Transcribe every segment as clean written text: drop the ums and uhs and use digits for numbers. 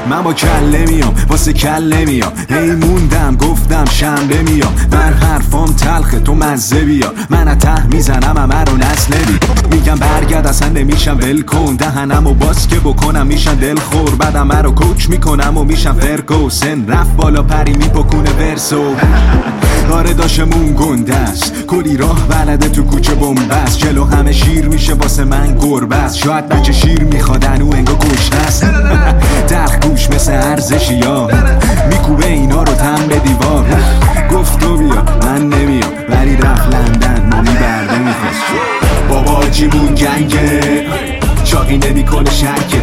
من با کله میام واسه کله میام، هی موندم گفتم شنبه میام. من حرفام تلخه تو مزه بیار، من ته میزنم همه رو نسله میگم برگرد اصلا نمیشم ول کن، دهنم و باز که بکنم میشن دل خور، بعدم من رو کوچ میکنم و میشم فرکو، سن رفت بالا پری میپکونه ورسو. آره داشمون گنده است، کلی راه بلده تو کوچه بنبست، جلو همه شیر میشه واسه من گربه است، شاید بچه شیر میخوادن و انگا کشته است. درخ گوش مثل ارزشی ها میکوبه اینا رو تم به دیوار، گفت تو بیا من نمیام ولی رفت لندن مامی برده میخواست. بابا جیمون گنگه چاقی نمیکنه شرکه،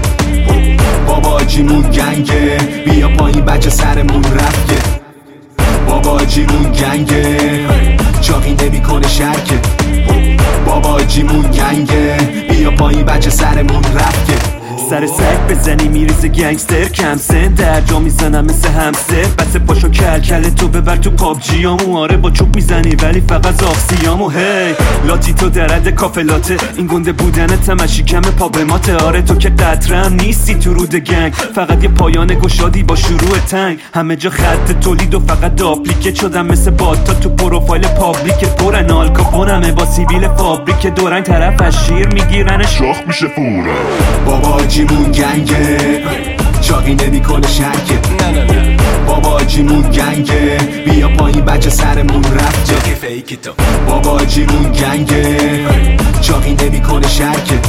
بابا جیمون گنگه بیا پایین بچه سرمون رفته. بابا جیمون گنگه چاقی نمیکنه شرکه، بابا جیمون گنگه بیا پایین بچه سرمون رفته. سر سگ بزنی میریزه گنگستر، کم سن در جا میزنم مثل همستر، بس پاشو کل تو ببر تو پابجیامو، آره با چوب میزنی ولی فقط زاخسیامو. هی لاتی تو درد کافلاته، این گنده بودن تمشی کم پابماته، آره تو که قطرم نیستی تو رود گنگ، فقط یه پایان گشادی با شروع تنگ، همه جا خط تولید و فقط داپلیکت شدم مثل باتا تو پروفایل پابلیک، پرن آلکاپونمه با سیبیل فابریک، دورنگ طرف از شیر میگیرنش شاخ میشه فورا. بابا جیمون گنگه چاقی نمیکنه شرکه، بابا جیمون گنگه بیا پایین بچه سرمون رفت جاگه فیکی تو. بابا جیمون گنگه چاقی نمیکنه شرکه،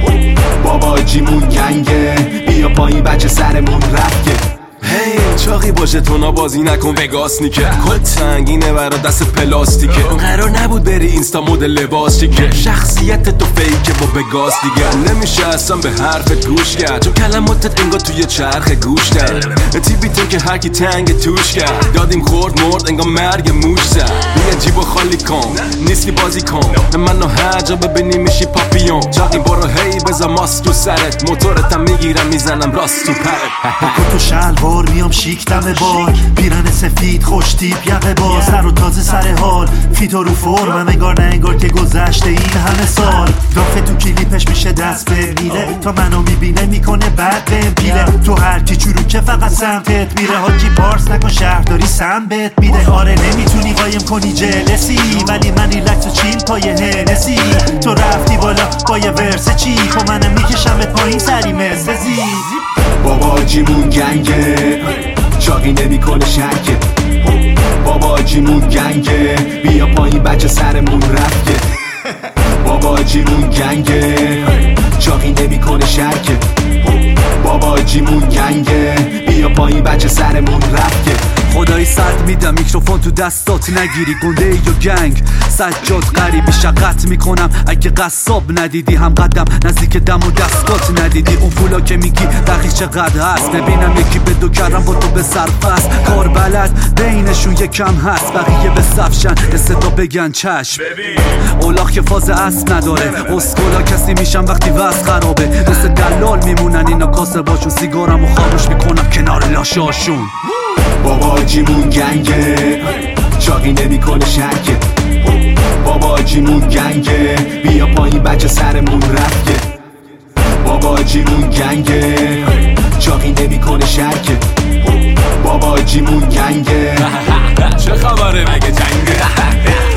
بابا جیمون گنگه بیا پایین بچه سرمون رفت. هی چاقی باشه تونا بازی نکن وگاس نیکه، کل سنگینه برا دست پلاستیکه، قرار نبود بری اینستا مدل لباس چیکه، شخصیت تو فیکه با بگاس دیگه، نمیشه اصلا به حرفت گوش کرد، چون کلماتت انگار توی چرخ گوش کرد، تیبی تو که هرکی تنگ توش کرد، دادیم خورد مرد انگار مرگ موش زد، بیا جیبو خالی کن نیستی بازی کن، منو هر جا ببینی میشی پاپیون، چاقی برو هی بزا ماست تو سرت، موتورتم میگیرم میزنم راست تو پرت، تو شلوار میام شیک دم بار، پیرن سفید خوش تیپ یقه با، سر و تازه سر حال فیتو رو فرمم، انگار نه انگار که گذشته این همه سال، دافه تو کلیپش میشه دست به میله، تا منو میبینه میکنه بعد به پیله، تو هر کی چروکه فقط سمتت میره، حاجی پارس نکن شهرداری سم بهت میده، آره نمیتونی قایم کنی جلسی، ولی من ریلکس و چیل پای هنسی، تو رفتی بالا با یه ورس چی، خب منم میکشمت پایین سری مثل زیزی. بابا جیمون گنگه چاقی نمیکنه شرکه، بابا جیمون گنگه بیا پایین بچه سرمون رفته. بابا جیمون گنگه چاقی نمیکنه شرکه، بابا جیمون گنگه بیا پایین بچه سرمون رفته. خدایی صد میدم میکروفون تو دستات نگیری، گنده ای و گنگ سجاد غریبی شقت میکنم، اگه قصاب ندیدی هم قدم نزدیک دم و دستات ندیدی، اون پولا که میگی دقیق چقدر هست، ببینم یکی به دو کردم با تو به سرفست، کار بلد بینشون یکم هست، بقیه به صفشن به صدا بگن چشم، اولاخ که فاز اسب نداره، اسکولا کسی میشن وقتی وز خرابه، مثل دلال میمونن اینا کاسه باشون، سیگارمو خاموش میکنم کنار لاشاشون. بابا جیمون گنگه چاقی نمیکنه شرکه، بابا جیمون گنگه بیا پایین بچه سرمون رفته. بابا جیمون گنگه چاقی نمیکنه شرکه، بابا جیمون گنگه چه خبره مگه جنگه؟